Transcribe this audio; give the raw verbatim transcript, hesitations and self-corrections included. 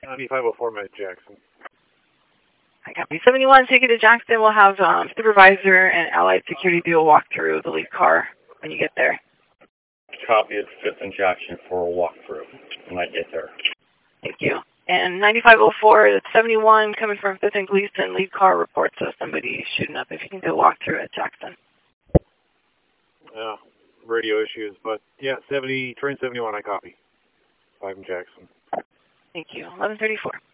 ninety-five oh four, Med Jackson. I copy. seventy-one, take it to Jackson. We'll have um, supervisor and Allied Security do a walkthrough of the lead car when you get there. Copy it, fifth and Jackson for a walkthrough when I get there. Thank you. And ninety-five oh four, seventy-one, coming from fifth and Gleason, lead car reports of somebody shooting up. If you can do a walkthrough at Jackson. Yeah, radio issues, but yeah, seventy, train seventy-one, I copy. five and Jackson. Thank you. eleven thirty-four.